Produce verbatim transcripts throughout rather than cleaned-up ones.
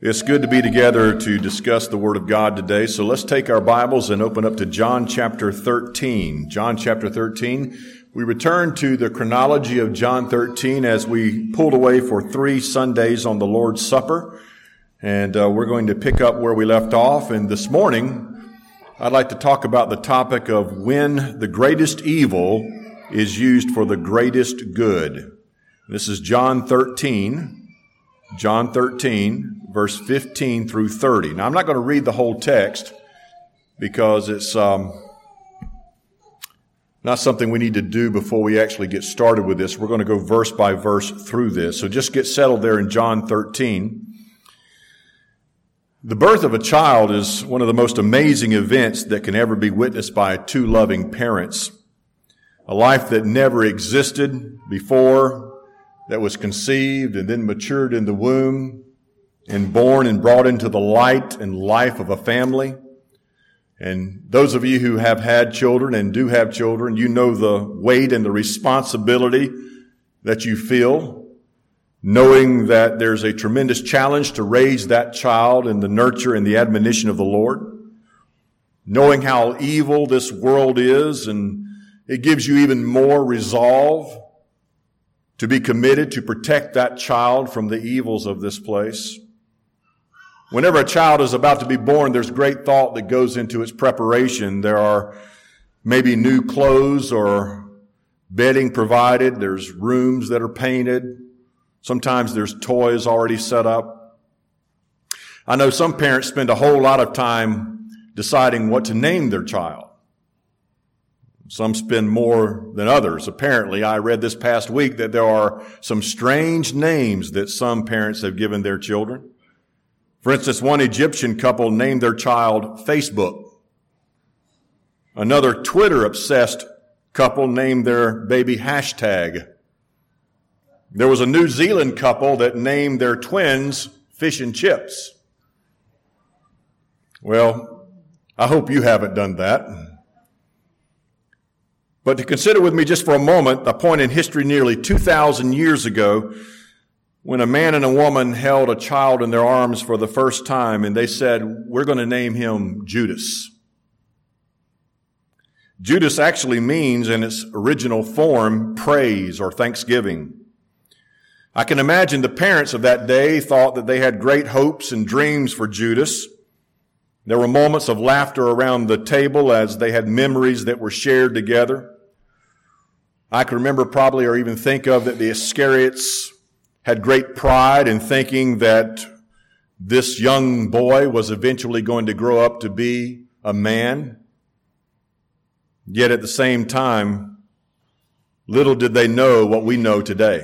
It's good to be together to discuss the Word of God today. So let's take our Bibles and open up to John chapter thirteen. John chapter thirteen. We return to the chronology of John thirteen as we pulled away for three Sundays on the Lord's Supper. And uh, we're going to pick up where we left off. And this morning, I'd like to talk about the topic of when the greatest evil is used for the greatest good. This is John thirteen. John thirteen, verse fifteen through thirty. Now, I'm not going to read the whole text because it's um, not something we need to do before we actually get started with this. We're going to go verse by verse through this. So just get settled there in John thirteen. The birth of a child is one of the most amazing events that can ever be witnessed by two loving parents. A life that never existed before, that was conceived and then matured in the womb and born and brought into the light and life of a family. And those of you who have had children and do have children, you know the weight and the responsibility that you feel, knowing that there's a tremendous challenge to raise that child in the nurture and the admonition of the Lord, knowing how evil this world is, and it gives you even more resolve to be committed to protect that child from the evils of this place. Whenever a child is about to be born, there's great thought that goes into its preparation. There are maybe new clothes or bedding provided. There's rooms that are painted. Sometimes there's toys already set up. I know some parents spend a whole lot of time deciding what to name their child. Some spend more than others. Apparently, I read this past week that there are some strange names that some parents have given their children. For instance, one Egyptian couple named their child Facebook. Another Twitter-obsessed couple named their baby Hashtag. There was a New Zealand couple that named their twins Fish and Chips. Well, I hope you haven't done that. But to consider with me just for a moment a point in history nearly two thousand years ago when a man and a woman held a child in their arms for the first time and they said, we're going to name him Judas. Judas actually means in its original form praise or thanksgiving. I can imagine the parents of that day thought that they had great hopes and dreams for Judas. There were moments of laughter around the table as they had memories that were shared together. I can remember probably or even think of that the Iscariots had great pride in thinking that this young boy was eventually going to grow up to be a man. Yet at the same time, little did they know what we know today.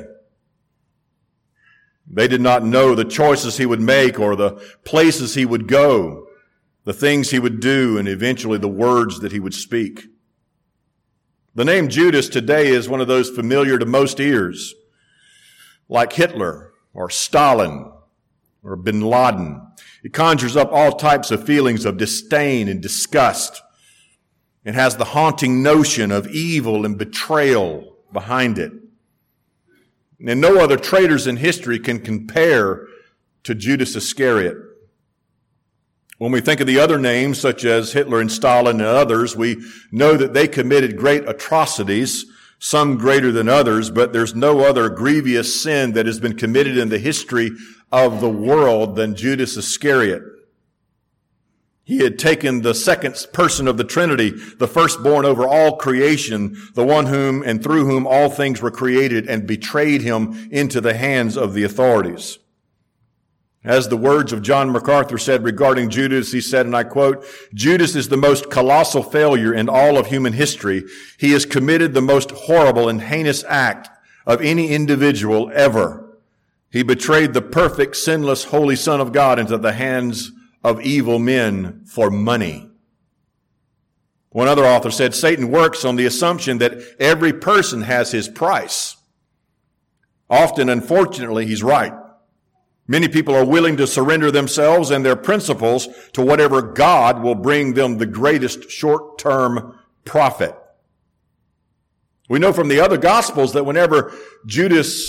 They did not know the choices he would make or the places he would go, the things he would do, and eventually the words that he would speak. The name Judas today is one of those familiar to most ears, like Hitler or Stalin or Bin Laden. It conjures up all types of feelings of disdain and disgust. It has the haunting notion of evil and betrayal behind it. And no other traitors in history can compare to Judas Iscariot. When we think of the other names, such as Hitler and Stalin and others, we know that they committed great atrocities, some greater than others, but there's no other grievous sin that has been committed in the history of the world than Judas Iscariot. He had taken the second person of the Trinity, the firstborn over all creation, the one whom and through whom all things were created, and betrayed him into the hands of the authorities. As the words of John MacArthur said regarding Judas, he said, and I quote, Judas is the most colossal failure in all of human history. He has committed the most horrible and heinous act of any individual ever. He betrayed the perfect, sinless, holy Son of God into the hands of evil men for money. One other author said, Satan works on the assumption that every person has his price. Often, unfortunately, he's right. Many people are willing to surrender themselves and their principles to whatever God will bring them the greatest short-term profit. We know from the other Gospels that whenever Judas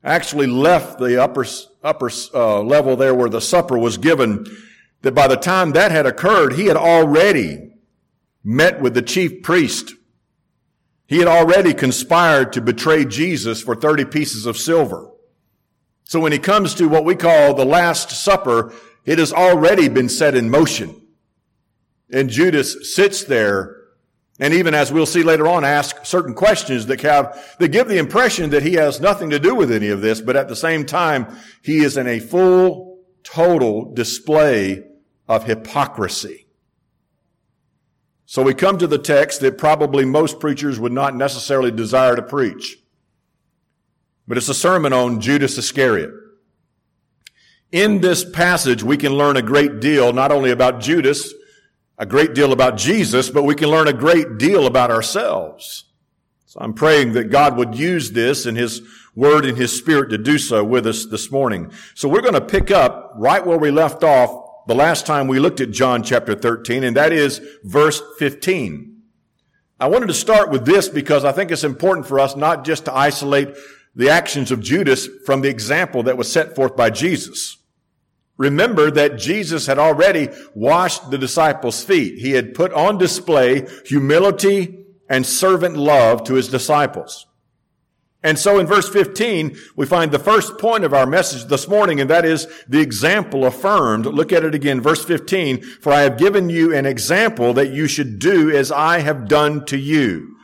actually left the upper, upper uh, level there where the supper was given, that by the time that had occurred, he had already met with the chief priest. He had already conspired to betray Jesus for thirty pieces of silver. So when he comes to what we call the Last Supper, it has already been set in motion. And Judas sits there, and even as we'll see later on, asks certain questions that have, that give the impression that he has nothing to do with any of this, but at the same time, he is in a full, total display of hypocrisy. So we come to the text that probably most preachers would not necessarily desire to preach. But it's a sermon on Judas Iscariot. In this passage, we can learn a great deal, not only about Judas, a great deal about Jesus, but we can learn a great deal about ourselves. So I'm praying that God would use this in His Word and His Spirit to do so with us this morning. So we're going to pick up right where we left off the last time we looked at John chapter thirteen, and that is verse fifteen. I wanted to start with this because I think it's important for us not just to isolate the actions of Judas from the example that was set forth by Jesus. Remember that Jesus had already washed the disciples' feet. He had put on display humility and servant love to His disciples. And so in verse fifteen, we find the first point of our message this morning, and that is the example affirmed. Look at it again, verse fifteen. For I have given you an example that you should do as I have done to you.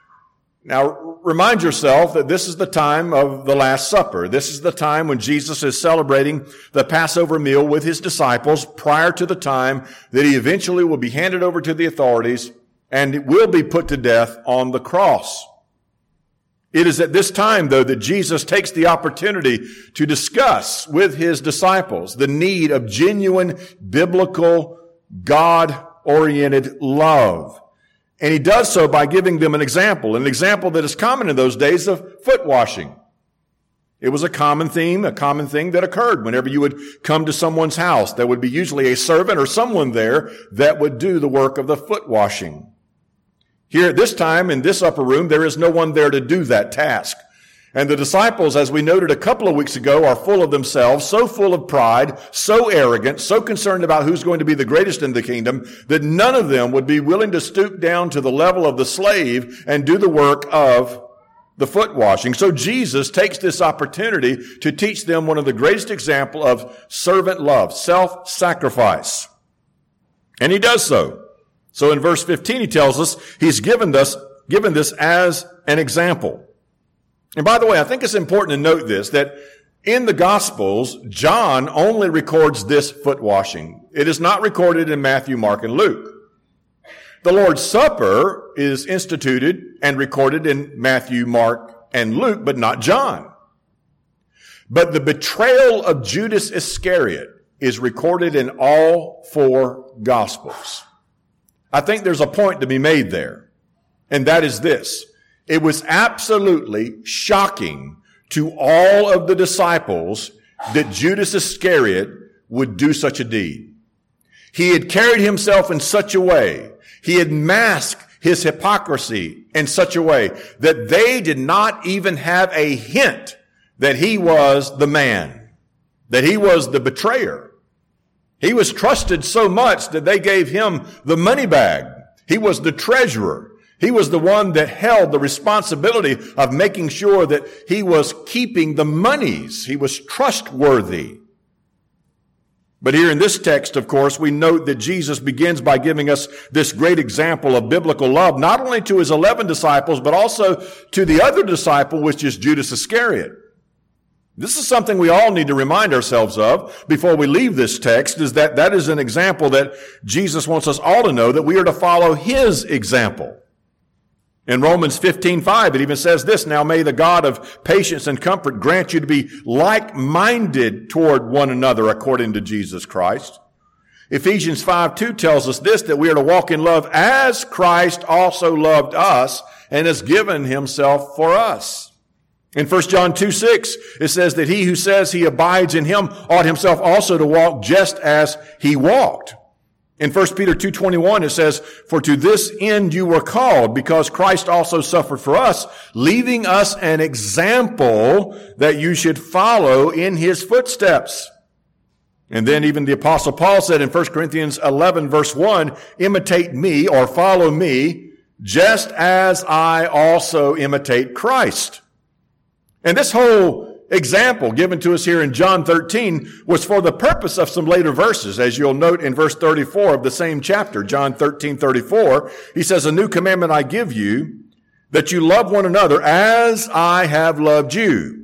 Now, remind yourself that this is the time of the Last Supper. This is the time when Jesus is celebrating the Passover meal with His disciples prior to the time that He eventually will be handed over to the authorities and will be put to death on the cross. It is at this time, though, that Jesus takes the opportunity to discuss with His disciples the need of genuine, biblical, God-oriented love. And He does so by giving them an example, an example that is common in those days of foot washing. It was a common theme, a common thing that occurred whenever you would come to someone's house. There would be usually a servant or someone there that would do the work of the foot washing. Here at this time, in this upper room, there is no one there to do that task. And the disciples, as we noted a couple of weeks ago, are full of themselves, so full of pride, so arrogant, so concerned about who's going to be the greatest in the kingdom, that none of them would be willing to stoop down to the level of the slave and do the work of the foot washing. So Jesus takes this opportunity to teach them one of the greatest examples of servant love, self-sacrifice. And He does so. So in verse fifteen, He tells us He's given us, given this as an example. And by the way, I think it's important to note this, that in the Gospels, John only records this foot washing. It is not recorded in Matthew, Mark, and Luke. The Lord's Supper is instituted and recorded in Matthew, Mark, and Luke, but not John. But the betrayal of Judas Iscariot is recorded in all four Gospels. I think there's a point to be made there, and that is this. It was absolutely shocking to all of the disciples that Judas Iscariot would do such a deed. He had carried himself in such a way, he had masked his hypocrisy in such a way that they did not even have a hint that he was the man, that he was the betrayer. He was trusted so much that they gave him the money bag. He was the treasurer. He was the one that held the responsibility of making sure that he was keeping the monies. He was trustworthy. But here in this text, of course, we note that Jesus begins by giving us this great example of biblical love, not only to His eleven disciples, but also to the other disciple, which is Judas Iscariot. This is something we all need to remind ourselves of before we leave this text, is that that is an example that Jesus wants us all to know, that we are to follow His example. In Romans fifteen five, it even says this, now may the God of patience and comfort grant you to be like-minded toward one another according to Jesus Christ. Ephesians five two tells us this, that we are to walk in love as Christ also loved us and has given Himself for us. In First John two six, it says that he who says he abides in Him ought himself also to walk just as He walked. In First Peter two twenty-one, it says, "For to this end you were called, because Christ also suffered for us, leaving us an example that you should follow in his footsteps." And then even the Apostle Paul said in First Corinthians eleven, verse one, "Imitate me," or follow me, "just as I also imitate Christ." And this whole example given to us here in John thirteen was for the purpose of some later verses. As you'll note in verse thirty-four of the same chapter, John thirteen thirty-four, he says, "A new commandment I give you, that you love one another as I have loved you.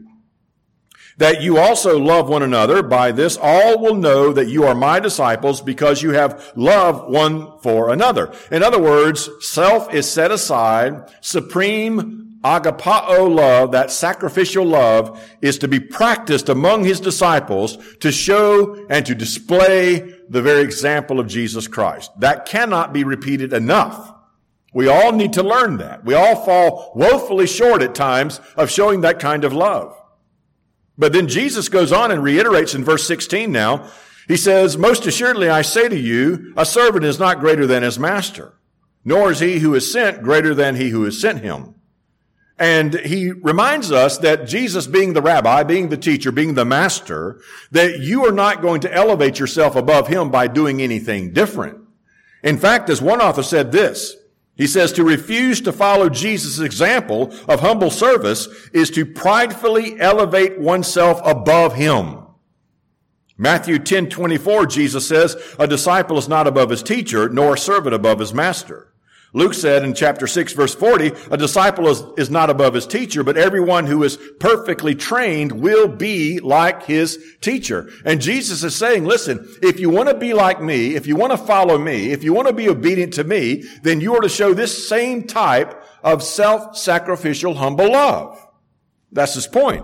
That you also love one another. By this all will know that you are my disciples, because you have love one for another." In other words, self is set aside. Supreme agapao love, that sacrificial love, is to be practiced among his disciples to show and to display the very example of Jesus Christ. That cannot be repeated enough. We all need to learn that. We all fall woefully short at times of showing that kind of love. But then Jesus goes on and reiterates in verse sixteen now. He says, "Most assuredly I say to you, a servant is not greater than his master, nor is he who is sent greater than he who has sent him." And he reminds us that Jesus, being the rabbi, being the teacher, being the master, that you are not going to elevate yourself above him by doing anything different. In fact, as one author said this, he says, to refuse to follow Jesus' example of humble service is to pridefully elevate oneself above him. Matthew ten twenty-four, Jesus says, "A disciple is not above his teacher, nor a servant above his master." Luke said in chapter six, verse forty, "A disciple is, is not above his teacher, but everyone who is perfectly trained will be like his teacher." And Jesus is saying, listen, if you want to be like me, if you want to follow me, if you want to be obedient to me, then you are to show this same type of self-sacrificial, humble love. That's his point.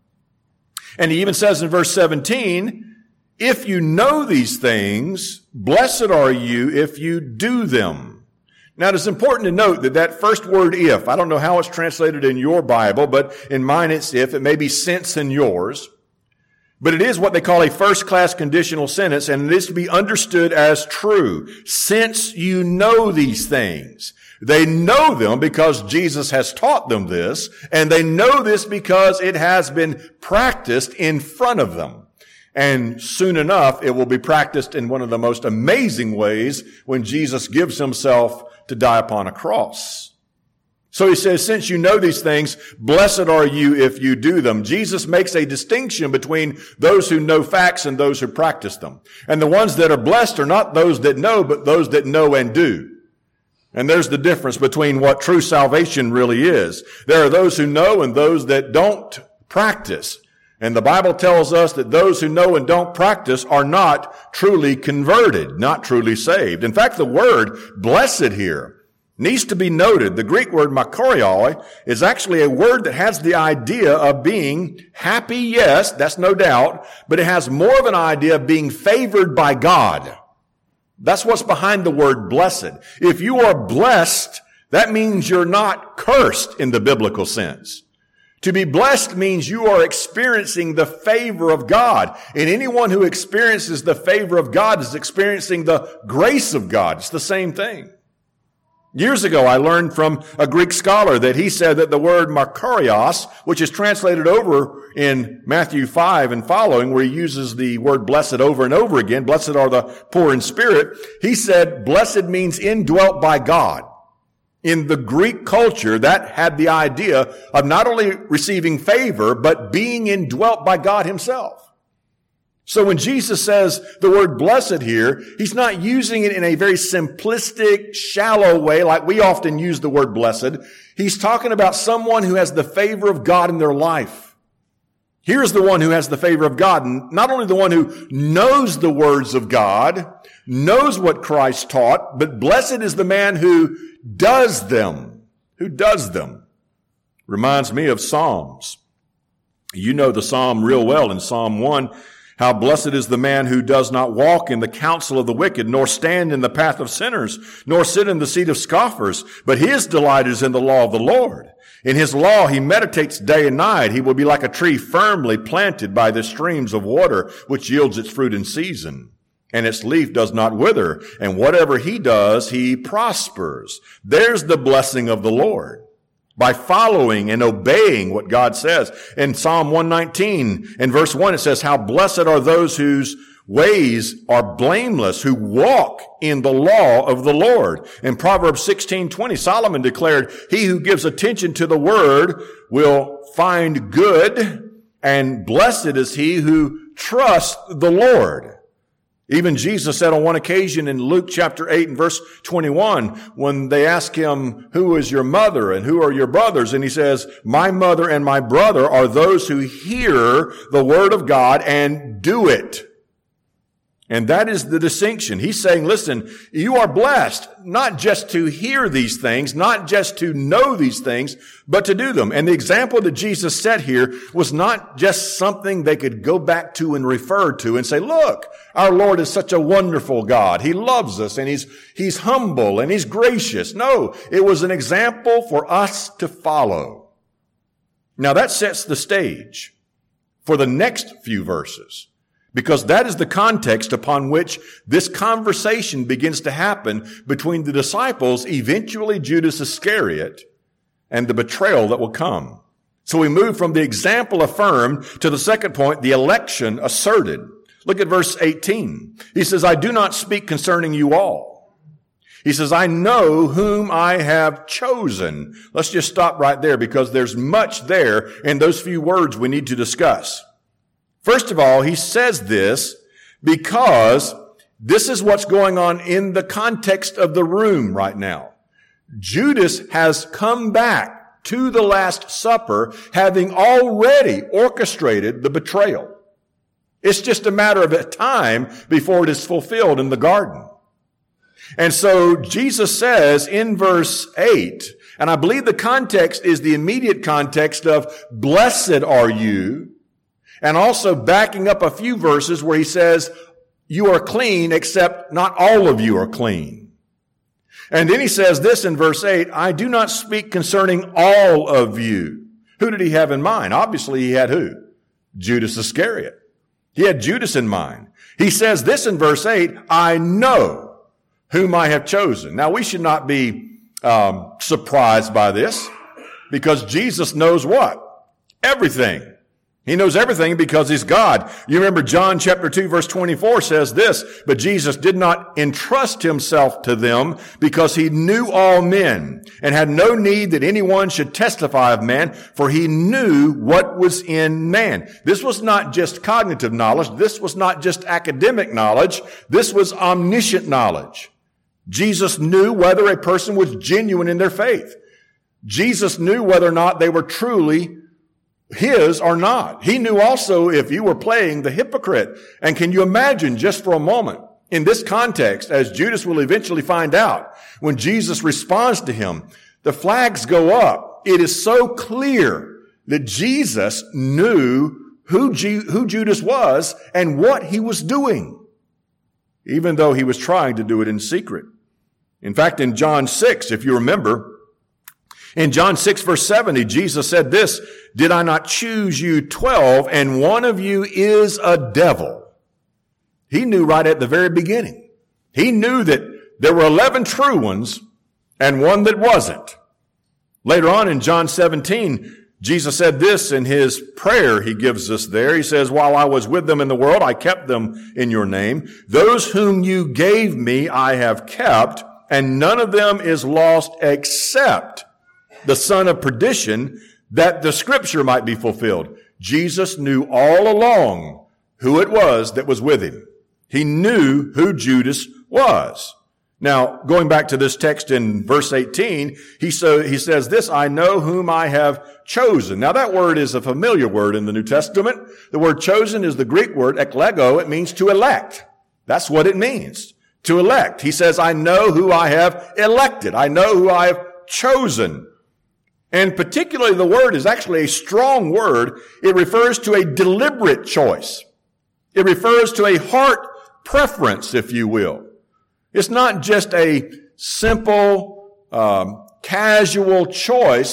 And he even says in verse seventeen, "If you know these things, blessed are you if you do them." Now, it's important to note that that first word, "if," I don't know how it's translated in your Bible, but in mine it's "if." It may be "since" in yours. But it is what they call a first-class conditional sentence, and it is to be understood as true. Since you know these things. They know them because Jesus has taught them this, and they know this because it has been practiced in front of them. And soon enough, it will be practiced in one of the most amazing ways when Jesus gives himself to die upon a cross. So he says, since you know these things, blessed are you if you do them. Jesus makes a distinction between those who know facts and those who practice them. And the ones that are blessed are not those that know, but those that know and do. And there's the difference between what true salvation really is. There are those who know and those that don't practice. And the Bible tells us that those who know and don't practice are not truly converted, not truly saved. In fact, the word blessed here needs to be noted. The Greek word makarioi is actually a word that has the idea of being happy, yes, that's no doubt, but it has more of an idea of being favored by God. That's what's behind the word blessed. If you are blessed, that means you're not cursed in the biblical sense. To be blessed means you are experiencing the favor of God. And anyone who experiences the favor of God is experiencing the grace of God. It's the same thing. Years ago, I learned from a Greek scholar that he said that the word makarios, which is translated over in Matthew five and following, where he uses the word blessed over and over again, blessed are the poor in spirit, he said blessed means indwelt by God. In the Greek culture, that had the idea of not only receiving favor, but being indwelt by God himself. So when Jesus says the word blessed here, he's not using it in a very simplistic, shallow way like we often use the word blessed. He's talking about someone who has the favor of God in their life. Here's the one who has the favor of God, and not only the one who knows the words of God, knows what Christ taught, but blessed is the man who does them. Who does them. Reminds me of Psalms. You know the Psalm real well in Psalm one. How blessed is the man who does not walk in the counsel of the wicked, nor stand in the path of sinners, nor sit in the seat of scoffers, but his delight is in the law of the Lord. In his law he meditates day and night. He will be like a tree firmly planted by the streams of water, which yields its fruit in season. and its leaf does not wither, and whatever he does, he prospers. There's the blessing of the Lord. By following and obeying what God says. In Psalm one nineteen, in verse one, it says, how blessed are those whose ways are blameless, who walk in the law of the Lord. In Proverbs sixteen twenty, Solomon declared, he who gives attention to the word will find good, and blessed is he who trusts the Lord. Even Jesus said on one occasion in Luke chapter eight and verse twenty-one, when they ask him, who is your mother and who are your brothers? And he says, my mother and my brother are those who hear the word of God and do it. And that is the distinction. He's saying, listen, you are blessed not just to hear these things, not just to know these things, but to do them. And the example that Jesus set here was not just something they could go back to and refer to and say, look, our Lord is such a wonderful God. He loves us and he's, he's humble and he's gracious. No, it was an example for us to follow. Now that sets the stage for the next few verses. Because that is the context upon which this conversation begins to happen between the disciples, eventually Judas Iscariot, and the betrayal that will come. So we move from the example affirmed to the second point, the election asserted. Look at verse eighteen. He says, I do not speak concerning you all. He says, I know whom I have chosen. Let's just stop right there because there's much there in those few words we need to discuss. First of all, he says this because this is what's going on in the context of the room right now. Judas has come back to the Last Supper having already orchestrated the betrayal. It's just a matter of time before it is fulfilled in the garden. And so Jesus says in verse eight, and I believe the context is the immediate context of blessed are you, and also backing up a few verses where he says, you are clean, except not all of you are clean. And then he says this in verse eight, I do not speak concerning all of you. Who did he have in mind? Obviously he had who? Judas Iscariot. He had Judas in mind. He says this in verse eight, I know whom I have chosen. Now we should not be um, surprised by this because Jesus knows what? Everything. He knows everything because he's God. You remember John chapter two verse twenty-four says this, but Jesus did not entrust himself to them because he knew all men and had no need that anyone should testify of man, for he knew what was in man. This was not just cognitive knowledge. This was not just academic knowledge. This was omniscient knowledge. Jesus knew whether a person was genuine in their faith. Jesus knew whether or not they were truly his or not. He knew also if you were playing the hypocrite. And can you imagine just for a moment in this context, as Judas will eventually find out, when Jesus responds to him, the flags go up. It is so clear that Jesus knew who, G- who Judas was and what he was doing, even though he was trying to do it in secret. In fact, in John six, if you remember, in John six verse seventy, Jesus said this, did I not choose you twelve, and one of you is a devil? He knew right at the very beginning. He knew that there were eleven true ones and one that wasn't. Later on in John seventeen, Jesus said this in his prayer he gives us there. He says, while I was with them in the world, I kept them in your name. Those whom you gave me, I have kept, and none of them is lost except the son of perdition, that the scripture might be fulfilled. Jesus knew all along who it was that was with him. He knew who Judas was. Now, going back to this text in verse eighteen, he, so, he says this, I know whom I have chosen. Now, that word is a familiar word in the New Testament. The word chosen is the Greek word eklego. It means to elect. That's what it means, to elect. He says, I know who I have elected. I know who I have chosen. And particularly the word is actually a strong word. It refers to a deliberate choice. It refers to a heart preference, if you will. It's not just a simple, um, casual choice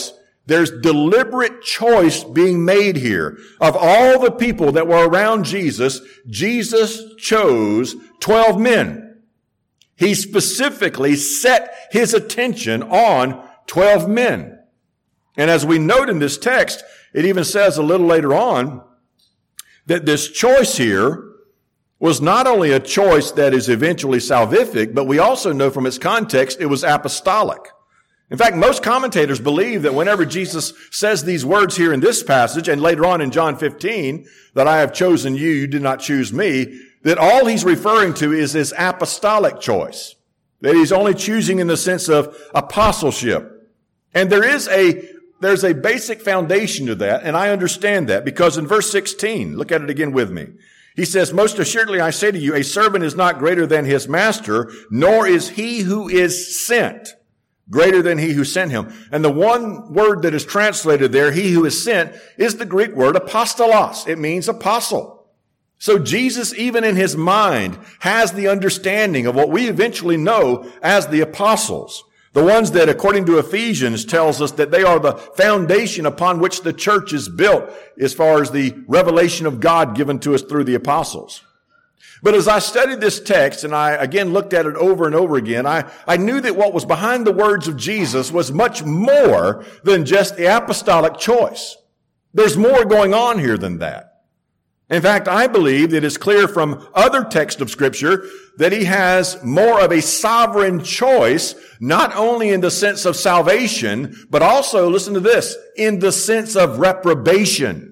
There's deliberate choice being made here. Of all the people that were around Jesus, Jesus chose twelve men. He specifically set his attention on twelve men. And as we note in this text, it even says a little later on that this choice here was not only a choice that is eventually salvific, but we also know from its context it was apostolic. In fact, most commentators believe that whenever Jesus says these words here in this passage and later on in John fifteen, that I have chosen you, you did not choose me, that all he's referring to is his apostolic choice. That he's only choosing in the sense of apostleship. And there is a, there's a basic foundation to that, and I understand that because in verse sixteen, look at it again with me. He says, most assuredly I say to you, a servant is not greater than his master, nor is he who is sent greater than he who sent him. And the one word that is translated there, he who is sent, is the Greek word apostolos. It means apostle. So Jesus, even in his mind, has the understanding of what we eventually know as the apostles. The ones that, according to Ephesians, tells us that they are the foundation upon which the church is built as far as the revelation of God given to us through the apostles. But as I studied this text and I again looked at it over and over again, I, I knew that what was behind the words of Jesus was much more than just the apostolic choice. There's more going on here than that. In fact, I believe that it's clear from other texts of Scripture that he has more of a sovereign choice, not only in the sense of salvation, but also, listen to this, in the sense of reprobation.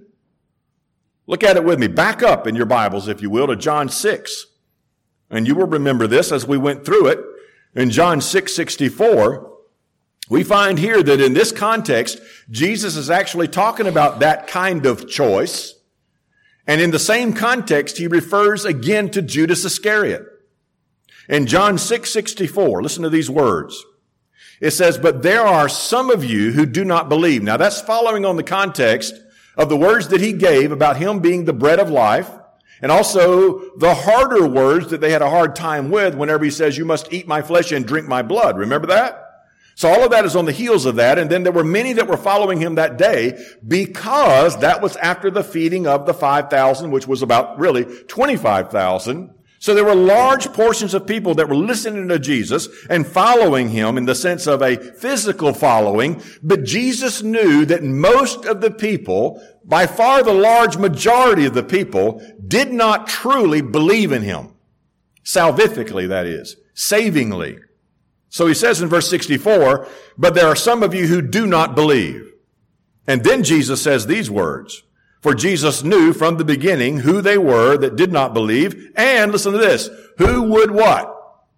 Look at it with me. Back up in your Bibles, if you will, to John six. And you will remember this as we went through it. In John six sixty-four, we find here that in this context, Jesus is actually talking about that kind of choice. And in the same context, he refers again to Judas Iscariot. In John six sixty-four, listen to these words. It says, but there are some of you who do not believe. Now that's following on the context of the words that he gave about him being the bread of life, and also the harder words that they had a hard time with whenever he says, you must eat my flesh and drink my blood. Remember that? So all of that is on the heels of that, and then there were many that were following him that day because that was after the feeding of the five thousand, which was about really twenty-five thousand. So there were large portions of people that were listening to Jesus and following him in the sense of a physical following. But Jesus knew that most of the people, by far the large majority of the people, did not truly believe in him. Salvifically, that is. Savingly. So he says in verse sixty-four, but there are some of you who do not believe. And then Jesus says these words. For Jesus knew from the beginning who they were that did not believe. And listen to this, who would what?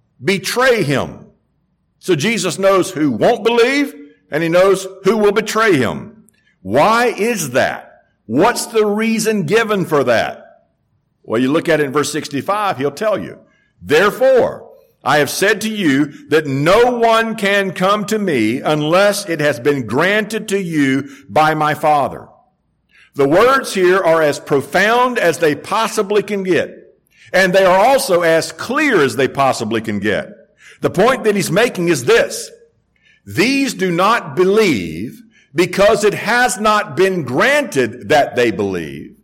Betray him. So Jesus knows who won't believe and he knows who will betray him. Why is that? What's the reason given for that? Well, you look at it in verse sixty-five, he'll tell you. Therefore, I have said to you that no one can come to me unless it has been granted to you by my Father. The words here are as profound as they possibly can get. And they are also as clear as they possibly can get. The point that he's making is this. These do not believe because it has not been granted that they believe.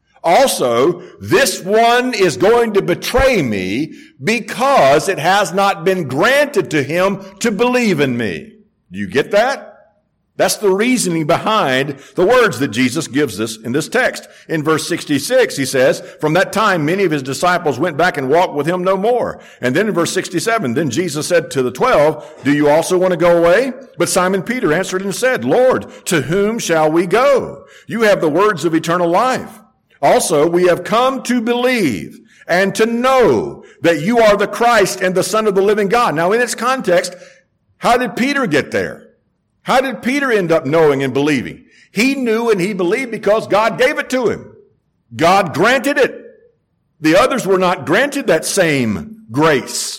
Also, this one is going to betray me because it has not been granted to him to believe in me. Do you get that? That's the reasoning behind the words that Jesus gives us in this text. In verse sixty-six, he says, from that time many of his disciples went back and walked with him no more. And then in verse sixty-seven, then Jesus said to the twelve, do you also want to go away? But Simon Peter answered and said, Lord, to whom shall we go? You have the words of eternal life. Also, we have come to believe and to know that you are the Christ and the Son of the living God. Now, in its context, how did Peter get there? How did Peter end up knowing and believing? He knew and he believed because God gave it to him. God granted it. The others were not granted that same grace,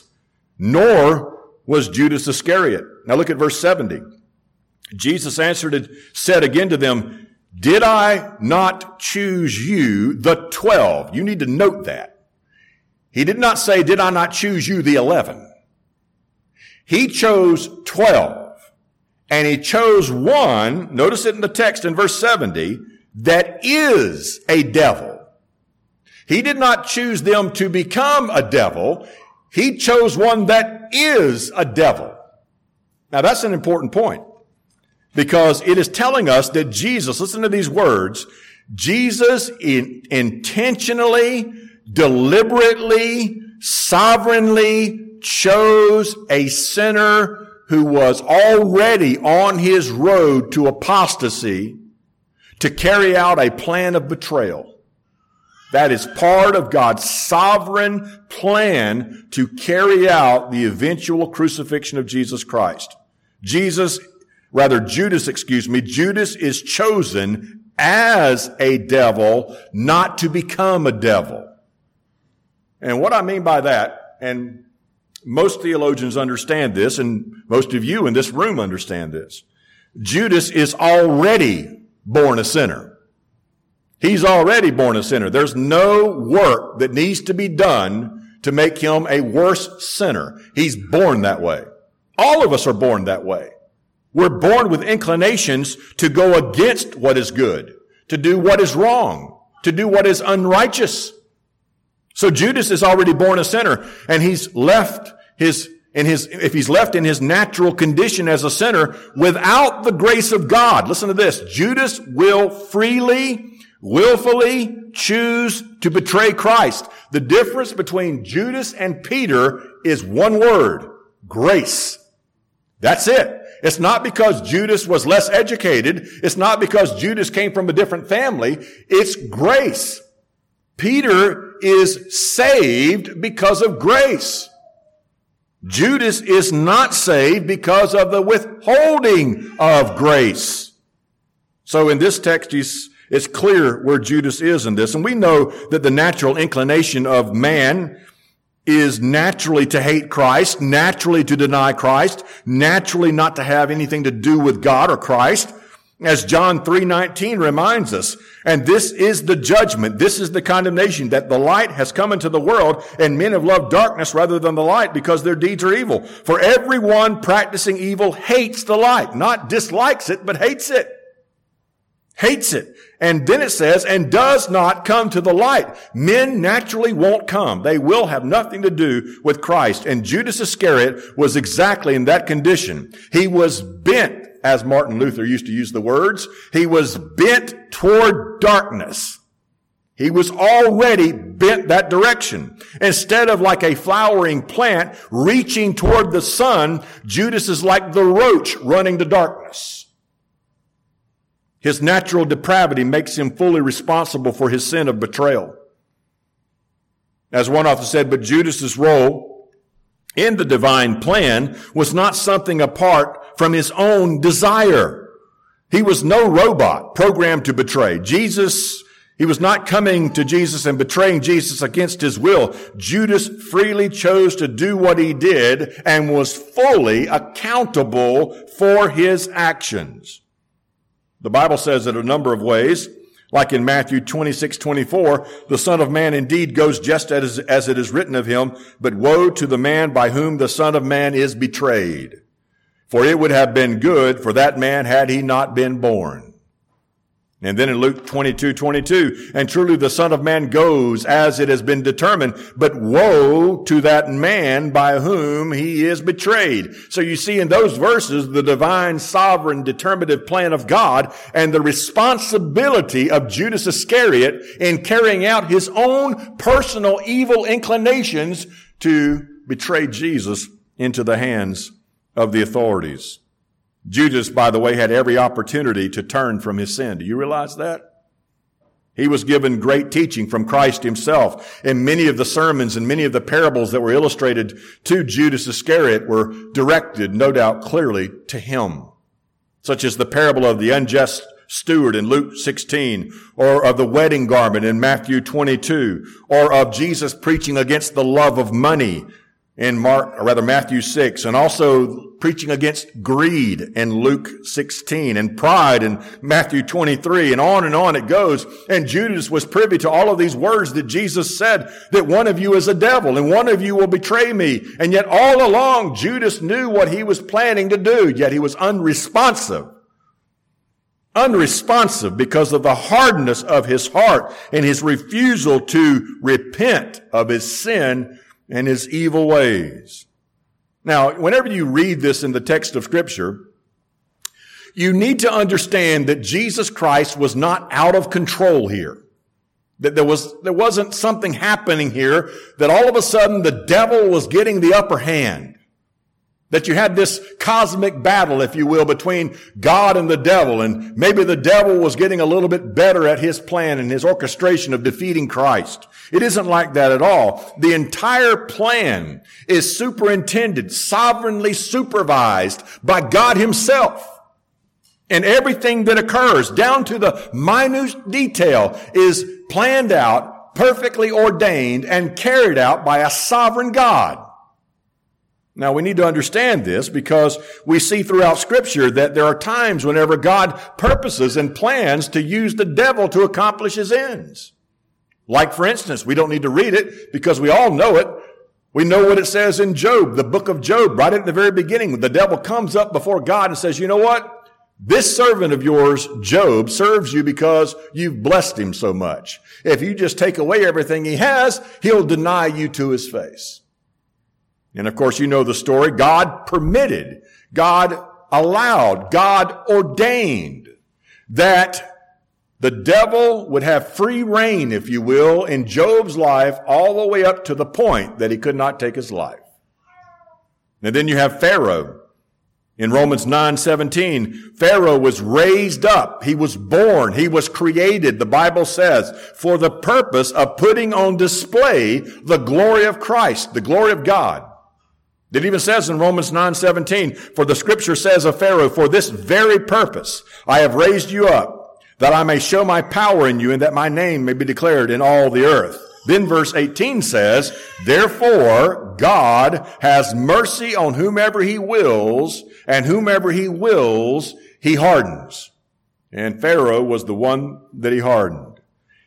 nor was Judas Iscariot. Now look at verse seventy. Jesus answered and said again to them, did I not choose you, the twelve? You need to note that. He did not say, did I not choose you, the eleven? He chose twelve. And he chose one, notice it in the text in verse seventy, that is a devil. He did not choose them to become a devil. He chose one that is a devil. Now that's an important point, because it is telling us that Jesus, listen to these words, Jesus in, intentionally, deliberately, sovereignly chose a sinner who was already on his road to apostasy to carry out a plan of betrayal. That is part of God's sovereign plan to carry out the eventual crucifixion of Jesus Christ. Jesus, rather Judas, excuse me, Judas is chosen as a devil, not to become a devil. And what I mean by that, and most theologians understand this, and most of you in this room understand this, Judas is already born a sinner. He's already born a sinner. There's no work that needs to be done to make him a worse sinner. He's born that way. All of us are born that way. We're born with inclinations to go against what is good, to do what is wrong, to do what is unrighteous. So Judas is already born a sinner, and he's left his, in his, if he's left in his natural condition as a sinner without the grace of God. Listen to this. Judas will freely, willfully choose to betray Christ. The difference between Judas and Peter is one word: grace. That's it. It's not because Judas was less educated. It's not because Judas came from a different family. It's grace. Peter is saved because of grace. Judas is not saved because of the withholding of grace. So in this text, it's clear where Judas is in this. And we know that the natural inclination of man is naturally to hate Christ, naturally to deny Christ, naturally not to have anything to do with God or Christ, as John three nineteen reminds us. And this is the judgment, this is the condemnation, that the light has come into the world, and men have loved darkness rather than the light, because their deeds are evil. For everyone practicing evil hates the light, not dislikes it, but hates it. Hates it. And then it says, and does not come to the light. Men naturally won't come. They will have nothing to do with Christ. And Judas Iscariot was exactly in that condition. He was bent, as Martin Luther used to use the words, he was bent toward darkness. He was already bent that direction. Instead of like a flowering plant reaching toward the sun, Judas is like the roach running to darkness. His natural depravity makes him fully responsible for his sin of betrayal. As one author said, but Judas's role in the divine plan was not something apart from his own desire. He was no robot programmed to betray. Jesus, he was not coming to Jesus and betraying Jesus against his will. Judas freely chose to do what he did and was fully accountable for his actions. The Bible says it a number of ways, like in Matthew twenty-six twenty-four, the Son of Man indeed goes just as, as it is written of him, but woe to the man by whom the Son of Man is betrayed. For it would have been good for that man had he not been born. And then in Luke twenty-two twenty-two, and truly the Son of Man goes as it has been determined, but woe to that man by whom he is betrayed. So you see in those verses the divine, sovereign, determinative plan of God and the responsibility of Judas Iscariot in carrying out his own personal evil inclinations to betray Jesus into the hands of the authorities. Judas, by the way, had every opportunity to turn from his sin. Do you realize that? He was given great teaching from Christ himself. And many of the sermons and many of the parables that were illustrated to Judas Iscariot were directed, no doubt, clearly to him. Such as the parable of the unjust steward in Luke sixteen, or of the wedding garment in Matthew twenty-two, or of Jesus preaching against the love of money in Mark, or rather Matthew six, and also preaching against greed in Luke sixteen, and pride in Matthew twenty-three, and on and on it goes. And Judas was privy to all of these words that Jesus said, that one of you is a devil, and one of you will betray me. And yet all along, Judas knew what he was planning to do, yet he was unresponsive. Unresponsive because of the hardness of his heart and his refusal to repent of his sin and his evil ways. Now, whenever you read this in the text of Scripture, you need to understand that Jesus Christ was not out of control here. That there was, there wasn't something happening here that all of a sudden the devil was getting the upper hand. That you had this cosmic battle, if you will, between God and the devil, and maybe the devil was getting a little bit better at his plan and his orchestration of defeating Christ. It isn't like that at all. The entire plan is superintended, sovereignly supervised by God himself. And everything that occurs, down to the minute detail, is planned out, perfectly ordained, and carried out by a sovereign God. Now, we need to understand this because we see throughout Scripture that there are times whenever God purposes and plans to use the devil to accomplish his ends. Like, for instance, we don't need to read it because we all know it. We know what it says in Job, the book of Job, right at the very beginning. The devil comes up before God and says, you know what? This servant of yours, Job, serves you because you've blessed him so much. If you just take away everything he has, he'll deny you to his face. And of course, you know the story. God permitted, God allowed, God ordained that the devil would have free reign, if you will, in Job's life all the way up to the point that he could not take his life. And then you have Pharaoh. In Romans nine seventeen, Pharaoh was raised up. He was born. He was created, the Bible says, for the purpose of putting on display the glory of Christ, the glory of God. It even says in Romans nine seventeen, for the Scripture says of Pharaoh, for this very purpose I have raised you up, that I may show my power in you and that my name may be declared in all the earth. Then verse eighteen says, therefore God has mercy on whomever he wills, and whomever he wills, he hardens. And Pharaoh was the one that he hardened.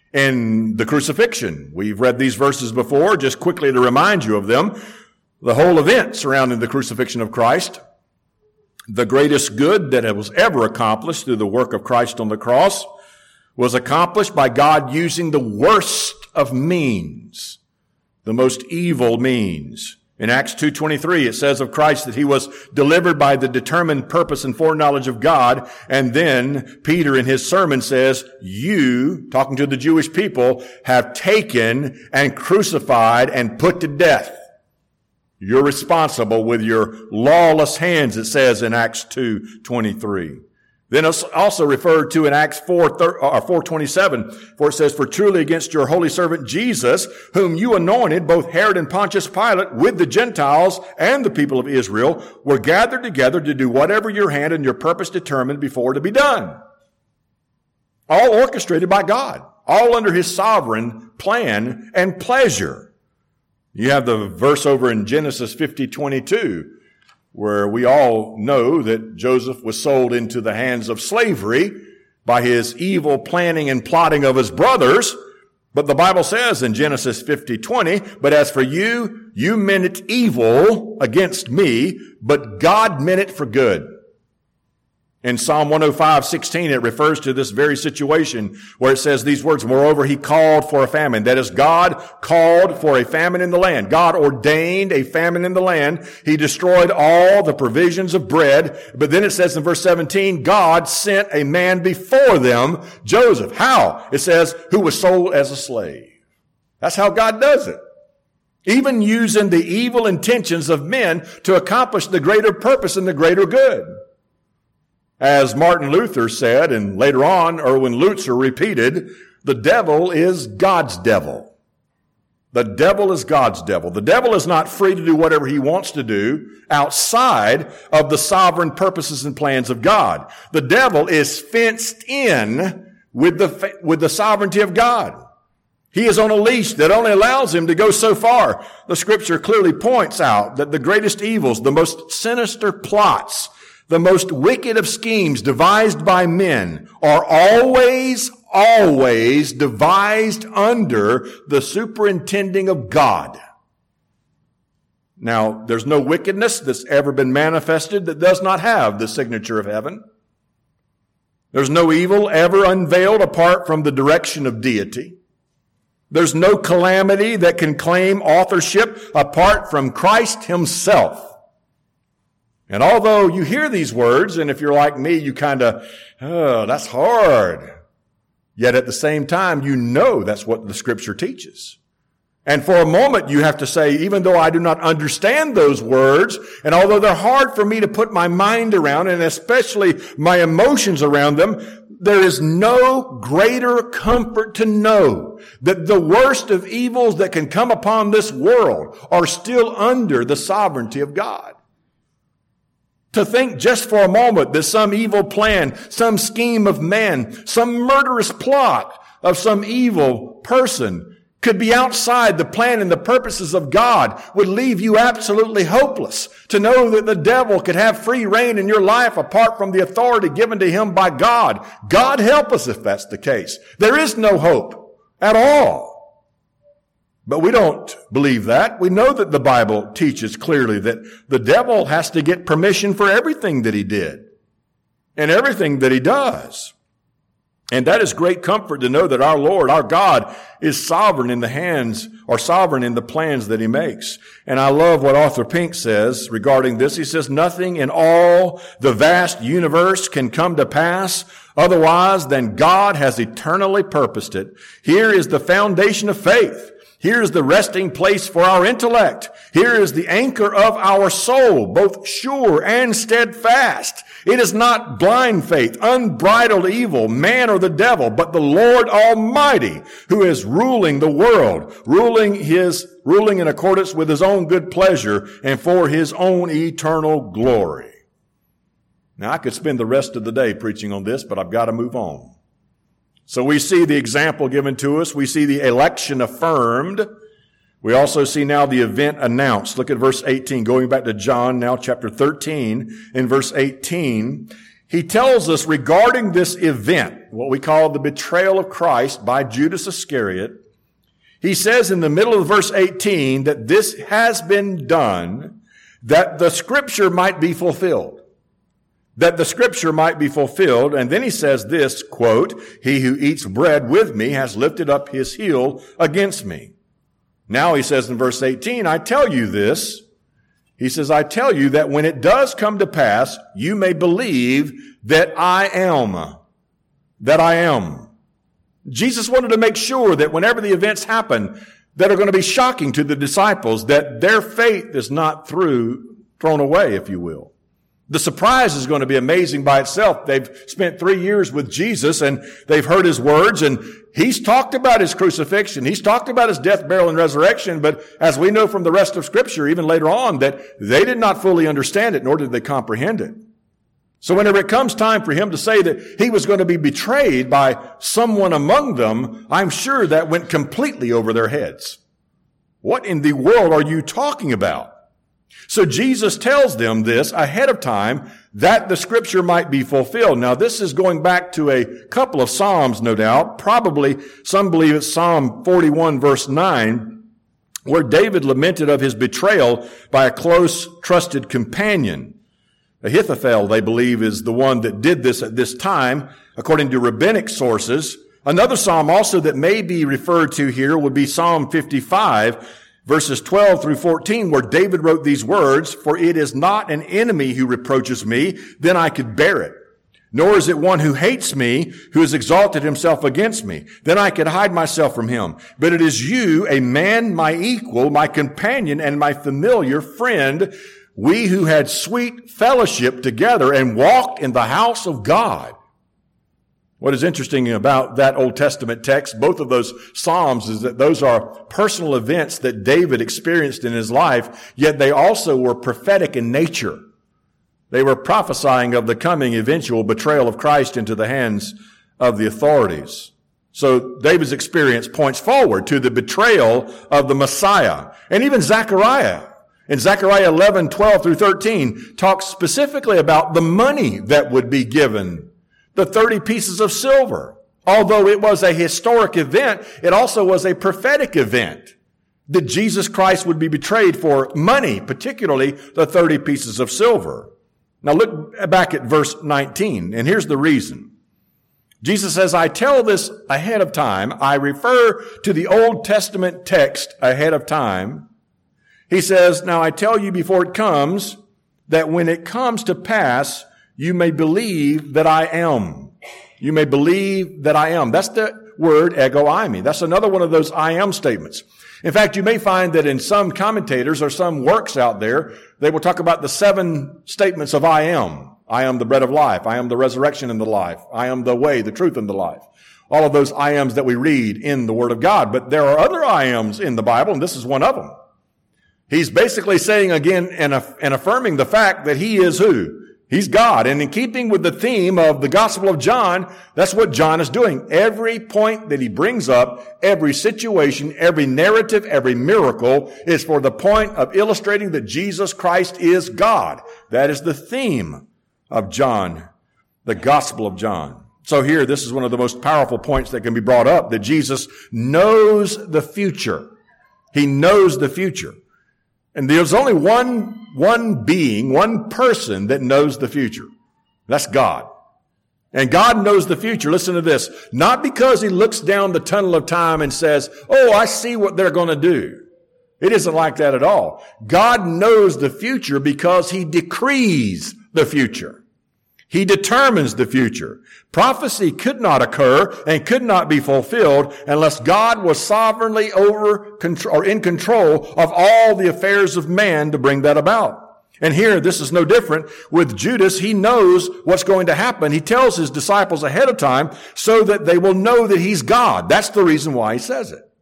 In the crucifixion, we've read these verses before, just quickly to remind you of them. The whole event surrounding the crucifixion of Christ, the greatest good that was ever accomplished through the work of Christ on the cross, was accomplished by God using the worst of means, the most evil means. In Acts two twenty-three, it says of Christ that he was delivered by the determined purpose and foreknowledge of God. And then Peter in his sermon says, you, talking to the Jewish people, have taken and crucified and put to death. You're responsible with your lawless hands, it says in Acts two twenty-three. Then it's also referred to in Acts four twenty-seven, for it says, for truly against your holy servant Jesus, whom you anointed, both Herod and Pontius Pilate, with the Gentiles and the people of Israel, were gathered together to do whatever your hand and your purpose determined before to be done. All orchestrated by God, all under his sovereign plan and pleasure. You have the verse over in Genesis fifty twenty-two, where we all know that Joseph was sold into the hands of slavery by his evil planning and plotting of his brothers. But the Bible says in Genesis fifty twenty, but as for you, you meant it evil against me, but God meant it for good. In Psalm one oh five sixteen, it refers to this very situation where it says these words, moreover, he called for a famine. That is, God called for a famine in the land. God ordained a famine in the land. He destroyed all the provisions of bread. But then it says in verse seventeen, God sent a man before them, Joseph. How? It says, who was sold as a slave. That's how God does it. Even using the evil intentions of men to accomplish the greater purpose and the greater good. As Martin Luther said, and later on Erwin Lutzer repeated, the devil is God's devil. The devil is God's devil. The devil is not free to do whatever he wants to do outside of the sovereign purposes and plans of God. The devil is fenced in with the, with the sovereignty of God. He is on a leash that only allows him to go so far. The scripture clearly points out that the greatest evils, the most sinister plots, the most wicked of schemes devised by men are always, always devised under the superintending of God. Now, there's no wickedness that's ever been manifested that does not have the signature of heaven. There's no evil ever unveiled apart from the direction of deity. There's no calamity that can claim authorship apart from Christ himself. And although you hear these words, and if you're like me, you kind of, oh, that's hard. Yet at the same time, you know that's what the scripture teaches. And for a moment, you have to say, even though I do not understand those words, and although they're hard for me to put my mind around, and especially my emotions around them, there is no greater comfort to know that the worst of evils that can come upon this world are still under the sovereignty of God. To think just for a moment that some evil plan, some scheme of man, some murderous plot of some evil person could be outside the plan and the purposes of God would leave you absolutely hopeless. To know that the devil could have free reign in your life apart from the authority given to him by God. God help us if that's the case. There is no hope at all. But we don't believe that. We know that the Bible teaches clearly that the devil has to get permission for everything that he did and everything that he does. And that is great comfort to know that our Lord, our God, is sovereign in the hands or sovereign in the plans that he makes. And I love what Arthur Pink says regarding this. He says, nothing in all the vast universe can come to pass otherwise than God has eternally purposed it. Here is the foundation of faith. Here is the resting place for our intellect. Here is the anchor of our soul, both sure and steadfast. It is not blind faith, unbridled evil, man or the devil, but the Lord Almighty who is ruling the world, ruling his, ruling in accordance with his own good pleasure and for his own eternal glory. Now, I could spend the rest of the day preaching on this, but I've got to move on. So we see the example given to us. We see the election affirmed. We also see now the event announced. Look at verse eighteen, going back to John, now chapter thirteen, in verse eighteen. He tells us regarding this event, what we call the betrayal of Christ by Judas Iscariot. He says in the middle of verse eighteen that this has been done that the scripture might be fulfilled. That the scripture might be fulfilled. And then he says this, quote, he who eats bread with me has lifted up his heel against me. Now he says in verse eighteen, I tell you this. He says, I tell you that when it does come to pass, you may believe that I am. That I am. Jesus wanted to make sure that whenever the events happen that are going to be shocking to the disciples, that their faith is not through, thrown away, if you will. The surprise is going to be amazing by itself. They've spent three years with Jesus and they've heard his words and he's talked about his crucifixion. He's talked about his death, burial, and resurrection. But as we know from the rest of Scripture, even later on, that they did not fully understand it, nor did they comprehend it. So whenever it comes time for him to say that he was going to be betrayed by someone among them, I'm sure that went completely over their heads. What in the world are you talking about? So Jesus tells them this ahead of time that the scripture might be fulfilled. Now this is going back to a couple of Psalms, no doubt. Probably some believe it's Psalm forty-one verse nine, where David lamented of his betrayal by a close, trusted companion. Ahithophel, they believe, is the one that did this at this time, according to rabbinic sources. Another psalm also that may be referred to here would be Psalm fifty-five, verses twelve through fourteen, where David wrote these words, for it is not an enemy who reproaches me, then I could bear it. Nor is it one who hates me, who has exalted himself against me. Then I could hide myself from him. But it is you, a man, my equal, my companion, and my familiar friend, we who had sweet fellowship together and walked in the house of God. What is interesting about that Old Testament text, both of those Psalms, is that those are personal events that David experienced in his life, yet they also were prophetic in nature. They were prophesying of the coming eventual betrayal of Christ into the hands of the authorities. So David's experience points forward to the betrayal of the Messiah. And even Zechariah, in Zechariah eleven, twelve through thirteen, talks specifically about the money that would be given, the thirty pieces of silver. Although it was a historic event, it also was a prophetic event that Jesus Christ would be betrayed for money, particularly the thirty pieces of silver. Now look back at verse nineteen, and here's the reason. Jesus says, I tell this ahead of time. I refer to the Old Testament text ahead of time. He says, now I tell you before it comes, that when it comes to pass, you may believe that I am. You may believe that I am. That's the word ego eimi. That's another one of those I am statements. In fact, you may find that in some commentators or some works out there, they will talk about the seven statements of I am. I am the bread of life. I am the resurrection and the life. I am the way, the truth, and the life. All of those I ams that we read in the Word of God. But there are other I ams in the Bible, and this is one of them. He's basically saying again and, and affirming the fact that he is who? He's God. And in keeping with the theme of the Gospel of John, that's what John is doing. Every point that he brings up, every situation, every narrative, every miracle is for the point of illustrating that Jesus Christ is God. That is the theme of John, the Gospel of John. So here, this is one of the most powerful points that can be brought up, that Jesus knows the future. He knows the future. And there's only one, one being, one person that knows the future. That's God. And God knows the future. Listen to this. Not because he looks down the tunnel of time and says, oh, I see what they're going to do. It isn't like that at all. God knows the future because he decrees the future. He determines the future. Prophecy could not occur and could not be fulfilled unless God was sovereignly over control, or in control of all the affairs of man to bring that about. And here, this is no different with Judas. He knows what's going to happen. He tells his disciples ahead of time so that they will know that he's God. That's the reason why he says it.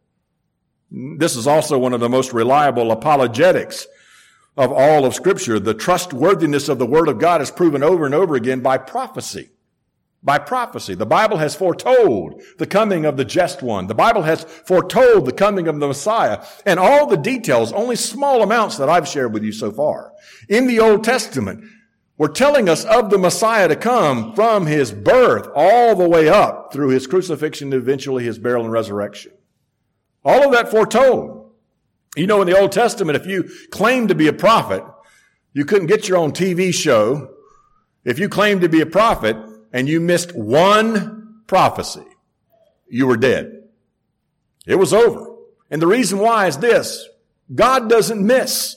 This is also one of the most reliable apologetics of all of Scripture. The trustworthiness of the Word of God is proven over and over again by prophecy. By prophecy. The Bible has foretold the coming of the just one. The Bible has foretold the coming of the Messiah. And all the details, only small amounts that I've shared with you so far, in the Old Testament, were telling us of the Messiah to come from his birth all the way up through his crucifixion and eventually his burial and resurrection. All of that foretold. You know, in the Old Testament, if you claimed to be a prophet, you couldn't get your own T V show. If you claimed to be a prophet and you missed one prophecy, you were dead. It was over. And the reason why is this. God doesn't miss.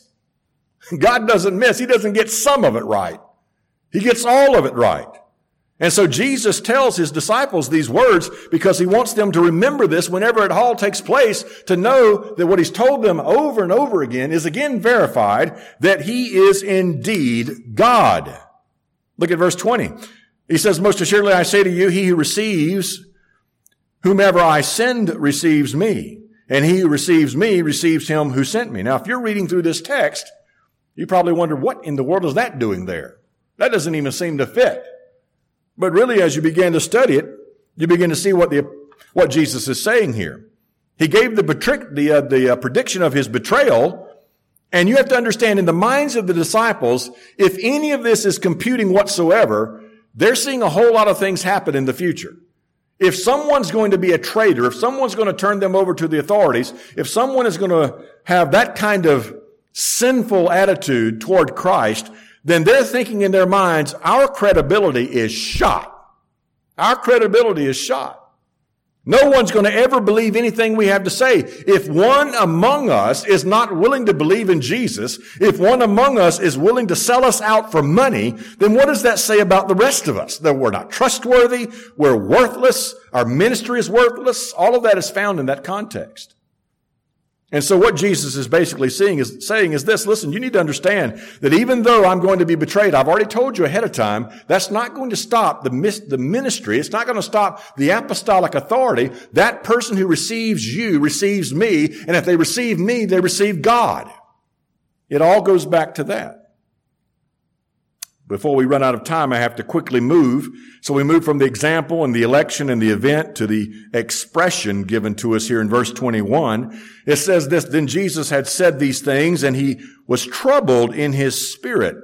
God doesn't miss. He doesn't get some of it right. He gets all of it right. And so Jesus tells his disciples these words because he wants them to remember this whenever it all takes place, to know that what he's told them over and over again is again verified, that he is indeed God. Look at verse twenty. He says, most assuredly I say to you, he who receives whomever I send receives me, and he who receives me receives him who sent me. Now, if you're reading through this text, you probably wonder, what in the world is that doing there? That doesn't even seem to fit. But really, as you begin to study it, you begin to see what the what Jesus is saying here. He gave the the, uh, the uh, prediction of his betrayal, and you have to understand, in the minds of the disciples, if any of this is computing whatsoever, they're seeing a whole lot of things happen in the future. If someone's going to be a traitor, if someone's going to turn them over to the authorities, if someone is going to have that kind of sinful attitude toward Christ, then they're thinking in their minds, our credibility is shot. Our credibility is shot. No one's going to ever believe anything we have to say. If one among us is not willing to believe in Jesus, if one among us is willing to sell us out for money, then what does that say about the rest of us? That we're not trustworthy, we're worthless, our ministry is worthless. All of that is found in that context. And so what Jesus is basically saying is, saying is this: listen, you need to understand that even though I'm going to be betrayed, I've already told you ahead of time, that's not going to stop the, the ministry. It's not going to stop the apostolic authority. That person who receives you receives me. And if they receive me, they receive God. It all goes back to that. Before we run out of time, I have to quickly move. So we move from the example and the election and the event to the expression given to us here in verse twenty-one. It says this, then Jesus had said these things, and he was troubled in his spirit.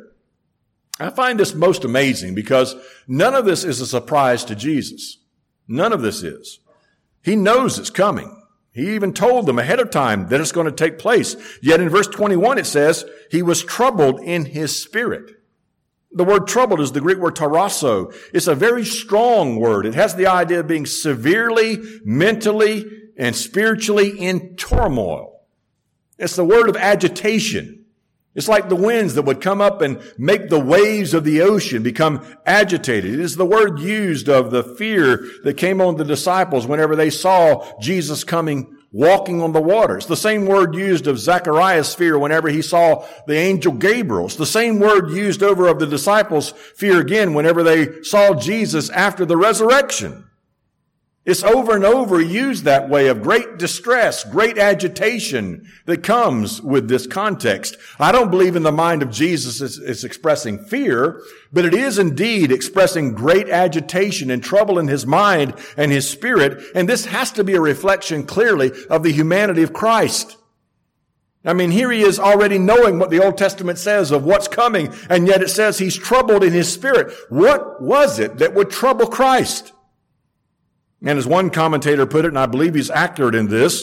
I find this most amazing because none of this is a surprise to Jesus. None of this is. He knows it's coming. He even told them ahead of time that it's going to take place. Yet in verse twenty-one it says, he was troubled in his spirit. The word troubled is the Greek word tarasso. It's a very strong word. It has the idea of being severely, mentally, and spiritually in turmoil. It's the word of agitation. It's like the winds that would come up and make the waves of the ocean become agitated. It is the word used of the fear that came on the disciples whenever they saw Jesus coming walking on the water. It's the same word used of Zechariah's fear whenever he saw the angel Gabriel. It's the same word used over of the disciples' fear again whenever they saw Jesus after the resurrection. It's over and over used that way of great distress, great agitation that comes with this context. I don't believe in the mind of Jesus is, is expressing fear, but it is indeed expressing great agitation and trouble in his mind and his spirit. And this has to be a reflection clearly of the humanity of Christ. I mean, here he is already knowing what the Old Testament says of what's coming, and yet it says he's troubled in his spirit. What was it that would trouble Christ? And as one commentator put it, and I believe he's accurate in this,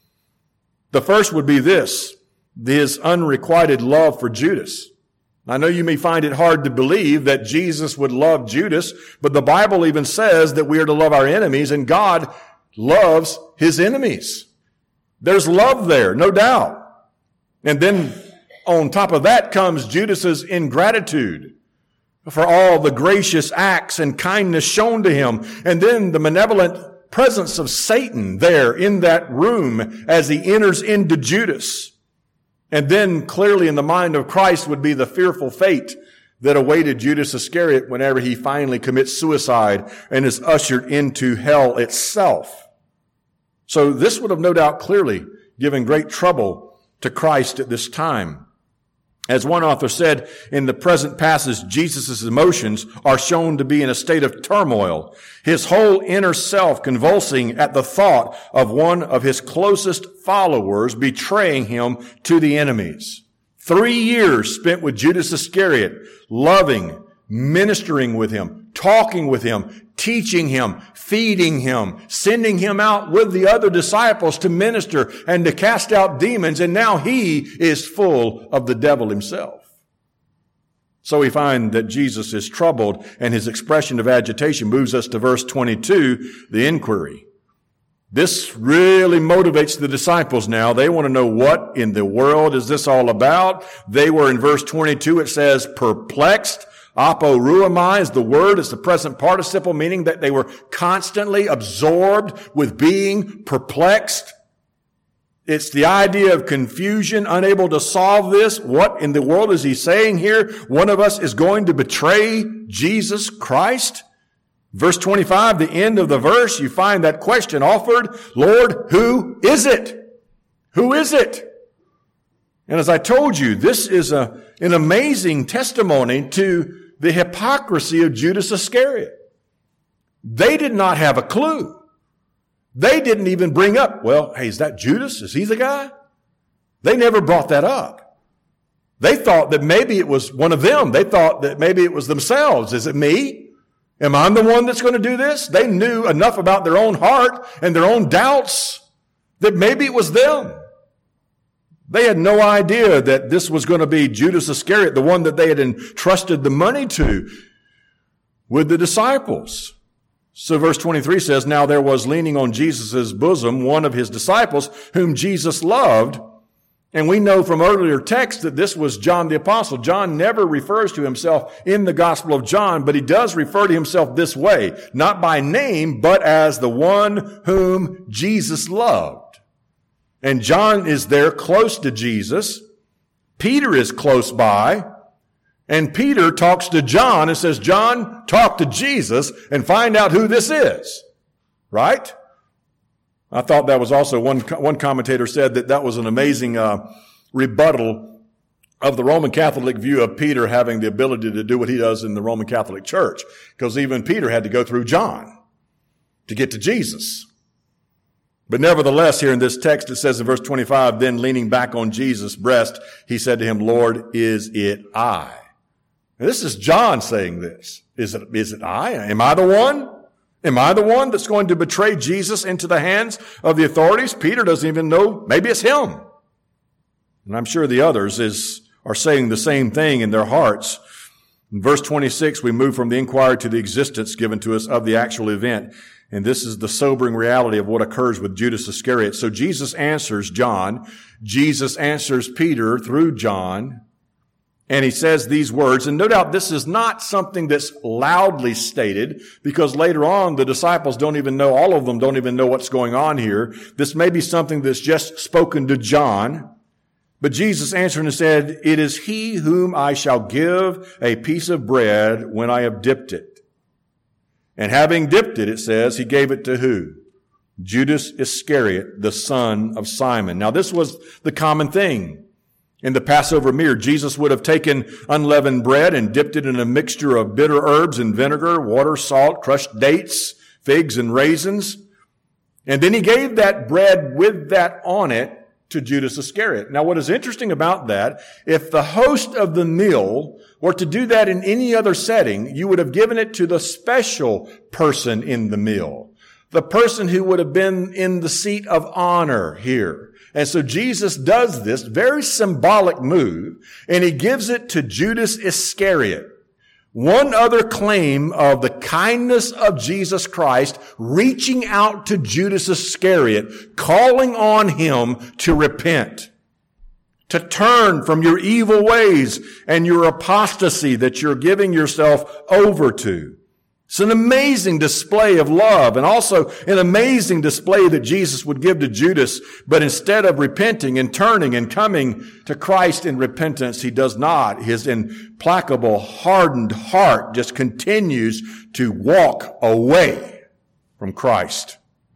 the first would be this, his unrequited love for Judas. I know you may find it hard to believe that Jesus would love Judas, but the Bible even says that we are to love our enemies, and God loves his enemies. There's love there, no doubt. And then on top of that comes Judas's ingratitude for all the gracious acts and kindness shown to him. And then the malevolent presence of Satan there in that room as he enters into Judas. And then clearly in the mind of Christ would be the fearful fate that awaited Judas Iscariot whenever he finally commits suicide and is ushered into hell itself. So this would have no doubt clearly given great trouble to Christ at this time. As one author said, in the present passage, Jesus' emotions are shown to be in a state of turmoil, his whole inner self convulsing at the thought of one of his closest followers betraying him to the enemies. Three years spent with Judas Iscariot, loving, ministering with him, talking with him, teaching him, feeding him, sending him out with the other disciples to minister and to cast out demons, and now he is full of the devil himself. So we find that Jesus is troubled, and his expression of agitation moves us to verse twenty-two, the inquiry. This really motivates the disciples now. They want to know, what in the world is this all about? They were in verse twenty-two, it says, perplexed. Aporuomai is the word. It's the present participle, meaning that they were constantly absorbed with being perplexed. It's the idea of confusion, unable to solve this. What in the world is he saying here? One of us is going to betray Jesus Christ? Verse twenty-five, the end of the verse, you find that question offered, Lord, who is it? Who is it? And as I told you, this is a, an amazing testimony to the hypocrisy of Judas Iscariot. They did not have a clue. They didn't even bring up, well, hey, is that Judas? Is he the guy? They never brought that up. They thought that maybe it was one of them. They thought that maybe it was themselves. Is it me? Am I the one that's going to do this? They knew enough about their own heart and their own doubts that maybe it was them. They had no idea that this was going to be Judas Iscariot, the one that they had entrusted the money to with the disciples. So verse twenty-three says, now there was leaning on Jesus' bosom one of his disciples whom Jesus loved. And we know from earlier texts that this was John the Apostle. John never refers to himself in the Gospel of John, but he does refer to himself this way, not by name, but as the one whom Jesus loved. And John is there close to Jesus. Peter is close by. And Peter talks to John and says, John, talk to Jesus and find out who this is. Right? I thought that was also, one one commentator said that that was an amazing uh, rebuttal of the Roman Catholic view of Peter having the ability to do what he does in the Roman Catholic Church, because even Peter had to go through John to get to Jesus. But nevertheless, here in this text, it says in verse twenty-five, then leaning back on Jesus' breast, he said to him, Lord, is it I? And this is John saying this. Is it, is it I? Am I the one? Am I the one that's going to betray Jesus into the hands of the authorities? Peter doesn't even know. Maybe it's him. And I'm sure the others is, are saying the same thing in their hearts. In verse twenty-six, we move from the inquiry to the existence given to us of the actual event. And this is the sobering reality of what occurs with Judas Iscariot. So Jesus answers John. Jesus answers Peter through John. And he says these words. And no doubt this is not something that's loudly stated, because later on the disciples don't even know, all of them don't even know what's going on here. This may be something that's just spoken to John. But Jesus answered and said, it is he whom I shall give a piece of bread when I have dipped it. And having dipped it, it says, he gave it to who? Judas Iscariot, the son of Simon. Now, this was the common thing in the Passover meal. Jesus would have taken unleavened bread and dipped it in a mixture of bitter herbs and vinegar, water, salt, crushed dates, figs, and raisins. And then he gave that bread with that on it to Judas Iscariot. Now, what is interesting about that, if the host of the meal were to do that in any other setting, you would have given it to the special person in the meal, the person who would have been in the seat of honor here. And so Jesus does this very symbolic move, and he gives it to Judas Iscariot. One other claim of the kindness of Jesus Christ reaching out to Judas Iscariot, calling on him to repent, to turn from your evil ways and your apostasy that you're giving yourself over to. It's an amazing display of love, and also an amazing display that Jesus would give to Judas. But instead of repenting and turning and coming to Christ in repentance, he does not. His implacable, hardened heart just continues to walk away from Christ.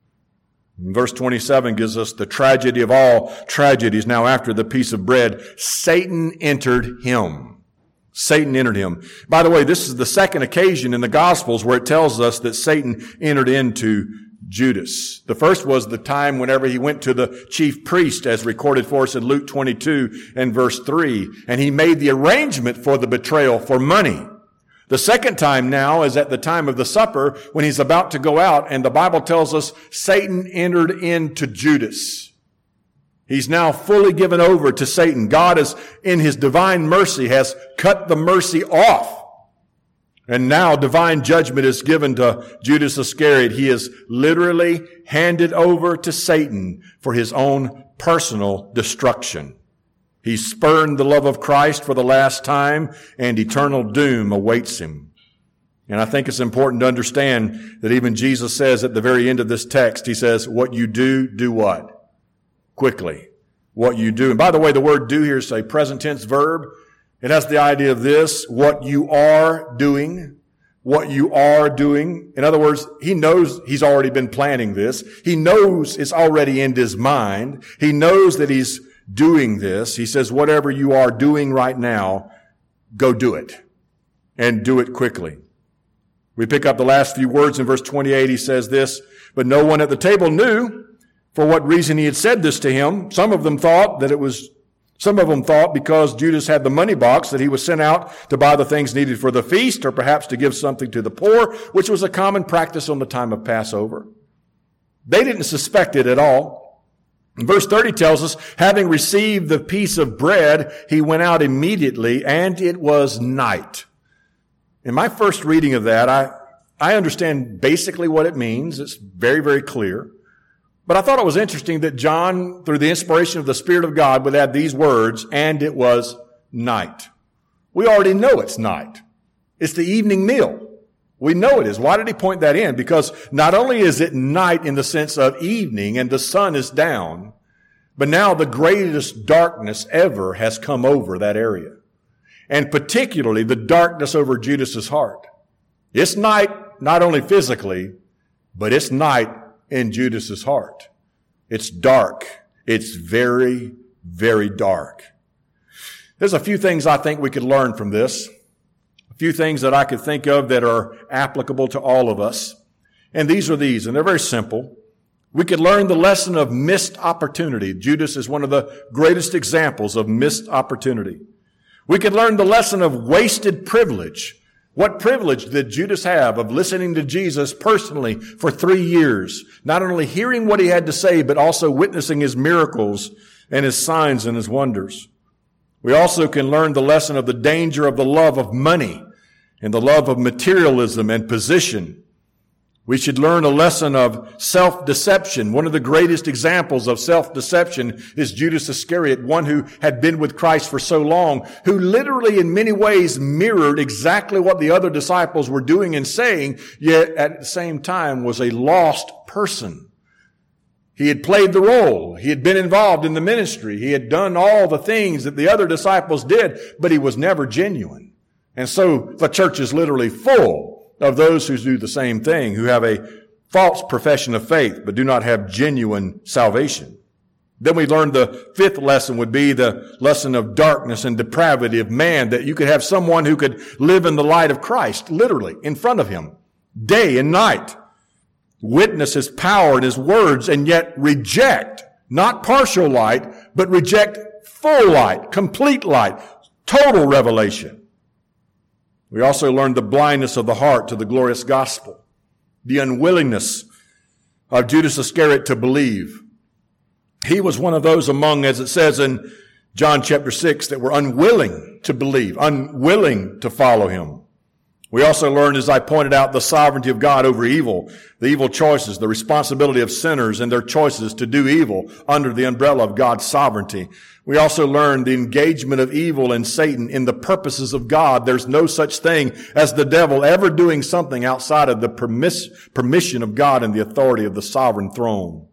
And verse twenty-seven gives us the tragedy of all tragedies. Now, after the piece of bread, Satan entered him. Satan entered him. By the way, this is the second occasion in the Gospels where it tells us that Satan entered into Judas. The first was the time whenever he went to the chief priest, as recorded for us in Luke twenty-two and verse three, and he made the arrangement for the betrayal for money. The second time now is at the time of the supper when he's about to go out, and the Bible tells us Satan entered into Judas. He's now fully given over to Satan. God is, in his divine mercy, has cut the mercy off. And now divine judgment is given to Judas Iscariot. He is literally handed over to Satan for his own personal destruction. He spurned the love of Christ for the last time, and eternal doom awaits him. And I think it's important to understand that even Jesus says at the very end of this text, he says, what you do, do what? Quickly. What you do. And by the way, the word do here is a present tense verb. It has the idea of this, what you are doing, what you are doing. In other words, he knows he's already been planning this. He knows it's already in his mind. He knows that he's doing this. He says, whatever you are doing right now, go do it. And do it quickly. We pick up the last few words in verse twenty-eight. He says this, but no one at the table knew for what reason he had said this to him. Some of them thought that it was, some of them thought because Judas had the money box that he was sent out to buy the things needed for the feast, or perhaps to give something to the poor, which was a common practice on the time of Passover. They didn't suspect it at all. Verse thirty tells us, having received the piece of bread, he went out immediately, and it was night. In my first reading of that, I, I understand basically what it means. It's very, very clear. But I thought it was interesting that John, through the inspiration of the Spirit of God, would add these words, and it was night. We already know it's night. It's the evening meal. We know it is. Why did he point that in? Because not only is it night in the sense of evening and the sun is down, but now the greatest darkness ever has come over that area. And particularly the darkness over Judas's heart. It's night, not only physically, but it's night in Judas's heart. It's dark. It's very, very dark. There's a few things I think we could learn from this. A few things that I could think of that are applicable to all of us. And these are these, and they're very simple. We could learn the lesson of missed opportunity. Judas is one of the greatest examples of missed opportunity. We could learn the lesson of wasted privilege. What privilege did Judas have of listening to Jesus personally for three years, not only hearing what he had to say, but also witnessing his miracles and his signs and his wonders. We also can learn the lesson of the danger of the love of money and the love of materialism and position. We should learn a lesson of self-deception. One of the greatest examples of self-deception is Judas Iscariot, one who had been with Christ for so long, who literally in many ways mirrored exactly what the other disciples were doing and saying, yet at the same time was a lost person. He had played the role. He had been involved in the ministry. He had done all the things that the other disciples did, but he was never genuine. And so the church is literally full of those who do the same thing, who have a false profession of faith, but do not have genuine salvation. Then we learned the fifth lesson would be the lesson of darkness and depravity of man, that you could have someone who could live in the light of Christ, literally, in front of him, day and night, witness his power and his words, and yet reject, not partial light, but reject full light, complete light, total revelation. We also learned the blindness of the heart to the glorious gospel, the unwillingness of Judas Iscariot to believe. He was one of those among, as it says in John chapter six, that were unwilling to believe, unwilling to follow him. We also learned, as I pointed out, the sovereignty of God over evil, the evil choices, the responsibility of sinners and their choices to do evil under the umbrella of God's sovereignty. We also learned the engagement of evil and Satan in the purposes of God. There's no such thing as the devil ever doing something outside of the permiss- permission of God and the authority of the sovereign throne.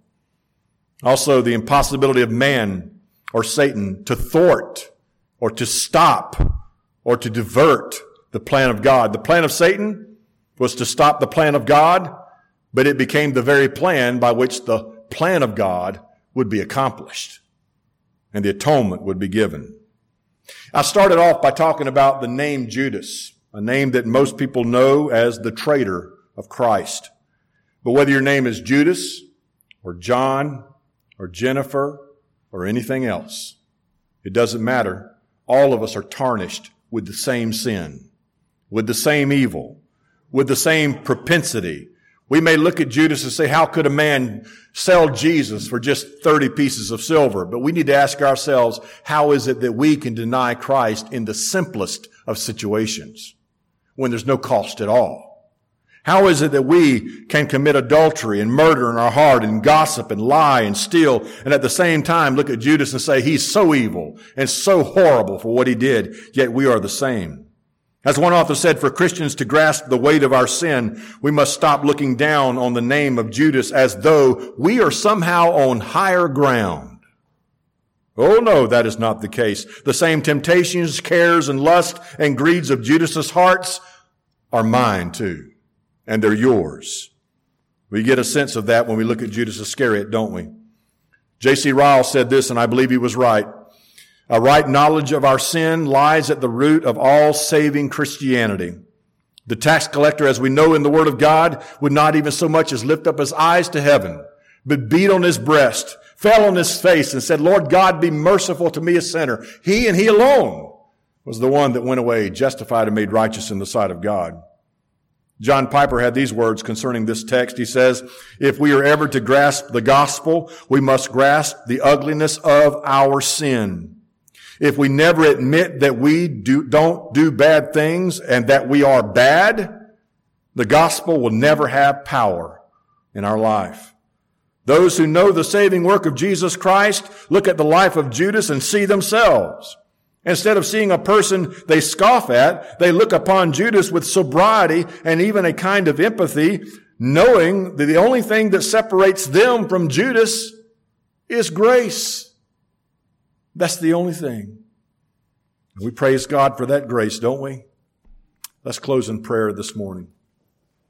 Also, the impossibility of man or Satan to thwart or to stop or to divert the plan of God. The plan of Satan was to stop the plan of God, but it became the very plan by which the plan of God would be accomplished and the atonement would be given. I started off by talking about the name Judas, a name that most people know as the traitor of Christ. But whether your name is Judas or John or Jennifer or anything else, it doesn't matter. All of us are tarnished with the same sin, with the same evil, with the same propensity. We may look at Judas and say, how could a man sell Jesus for just thirty pieces of silver? But we need to ask ourselves, how is it that we can deny Christ in the simplest of situations when there's no cost at all? How is it that we can commit adultery and murder in our heart and gossip and lie and steal and at the same time look at Judas and say, he's so evil and so horrible for what he did, yet we are the same? As one author said, for Christians to grasp the weight of our sin, we must stop looking down on the name of Judas as though we are somehow on higher ground. Oh no, that is not the case. The same temptations, cares, and lust and greeds of Judas's hearts are mine too, and they're yours. We get a sense of that when we look at Judas Iscariot, don't we? J C Ryle said this, and I believe he was right. A right knowledge of our sin lies at the root of all saving Christianity. The tax collector, as we know in the Word of God, would not even so much as lift up his eyes to heaven, but beat on his breast, fell on his face, and said, Lord God, be merciful to me, a sinner. He and he alone was the one that went away, justified and made righteous in the sight of God. John Piper had these words concerning this text. He says, if we are ever to grasp the gospel, we must grasp the ugliness of our sin. If we never admit that we do, don't do bad things and that we are bad, the gospel will never have power in our life. Those who know the saving work of Jesus Christ look at the life of Judas and see themselves. Instead of seeing a person they scoff at, they look upon Judas with sobriety and even a kind of empathy, knowing that the only thing that separates them from Judas is grace. That's the only thing. We praise God for that grace, don't we? Let's close in prayer this morning.